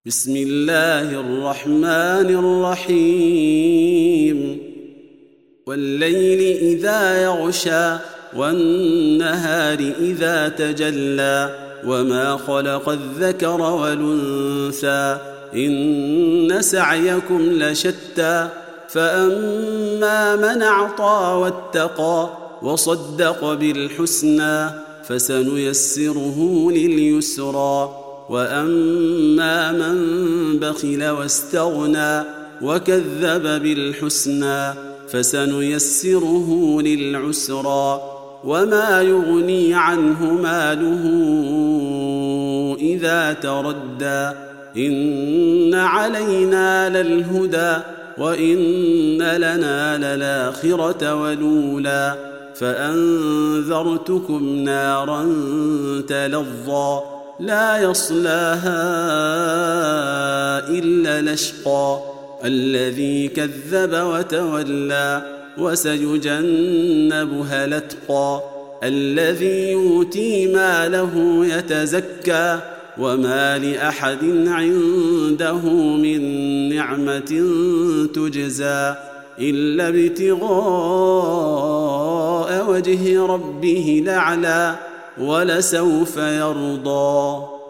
بسم الله الرحمن الرحيم والليل إذا يغشى والنهار إذا تجلى وما خلق الذكر والأنثى إن سعيكم لشتى فأما من أعطى واتقى وصدق بالحسنى فسنيسره لليسرى وأما من بخل واستغنى وكذب بالحسنى فسنيسره للعسرى وما يغني عنه ماله إذا تردى إن علينا للهدى وإن لنا للآخرة والأولى فأنذرتكم نارا تلظى لا يصلاها إلا الأشقى الذي كذب وتولى وسيجنبها الأتقى الذي يؤتي ماله يتزكى وما لأحد عنده من نعمة تجزى إلا ابتغاء وجه ربه الأعلى ولسوف يرضى.